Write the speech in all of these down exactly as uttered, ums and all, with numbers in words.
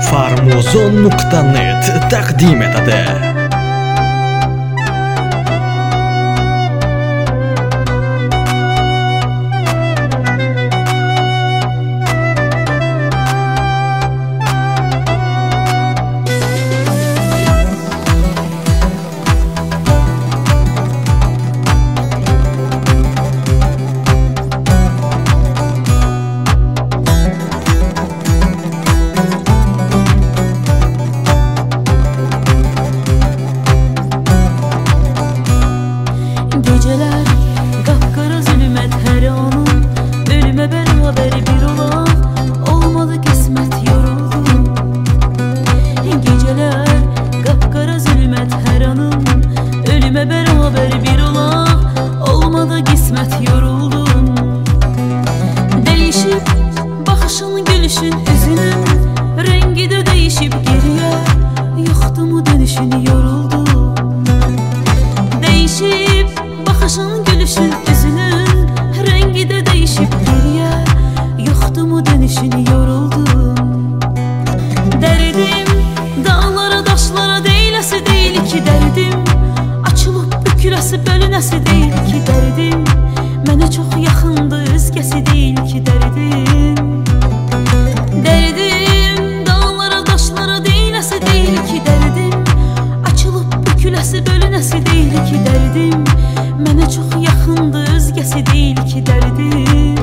farmuzon nuqta net taqdim etadi. Geceler kapkara zulmet her anım, ölüme beraber bir olan olmadı kısmet, yoruldum. Geceler kapkara zulmet her anım, ölüme beraber bir olan olmadı kısmet, yoruldum. Değişip bakışın, gülüşün, üzünün rengi de değişip geriye yoktu mu dönüşün, yoruldum. Değişip bakışın, gülüşün, üzünün rengi de değişip geriye yoktu mu dönüşün, yoruldum. Derdim dağlara daşlara değilesi değil ki derdim, açılıp bükülesi bölünesi değil ki derdim, mənə çox yaxındı özgəsi değil ki derdim. Derdim dağlara daşlara değilesi değil ki derdim, açılıp bükülesi bölünesi değil ki derdim, mənə çox yaxındı özgəsi değil ki derdim.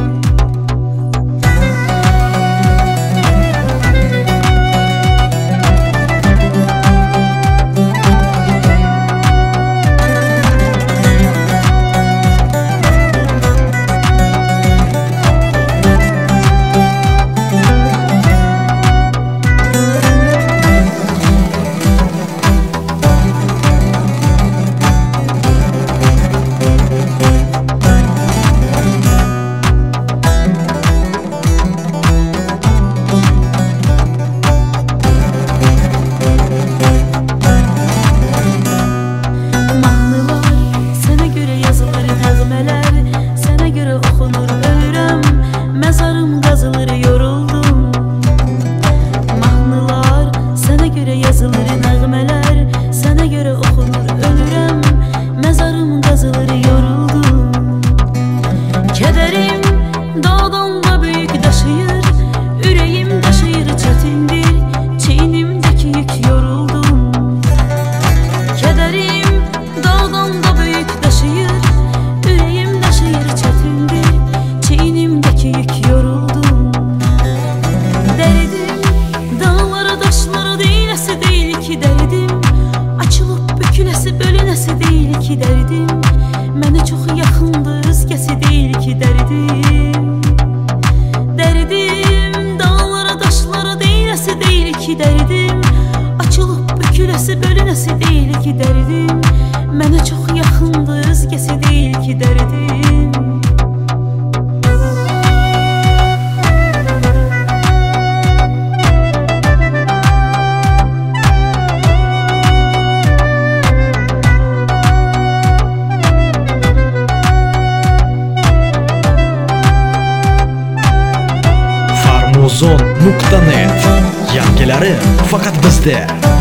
Kederim dağdan da büyük daşıyır, ürəyim daşıyır çətindir, çiynimdəki yük, yoruldum. Kederim dağdan da büyük daşıyır, ürəyim daşıyır çətindir, çiynimdəki yük, yoruldum. Derdim dağlara daşlara değilesi değil ki derdim, açılıp bükülesi bölünesi değil ki derdim, mənə çox yaxındı özgəsi değil ki derdim. Derdim dağlara daşlara değilesi değil ki derdim, açılıp bükülesi bölünesi değil ki derdim, mənə çox yaxındı özgəsi değil ki derdim. farmuzon nuqta net yangilari faqat bizda.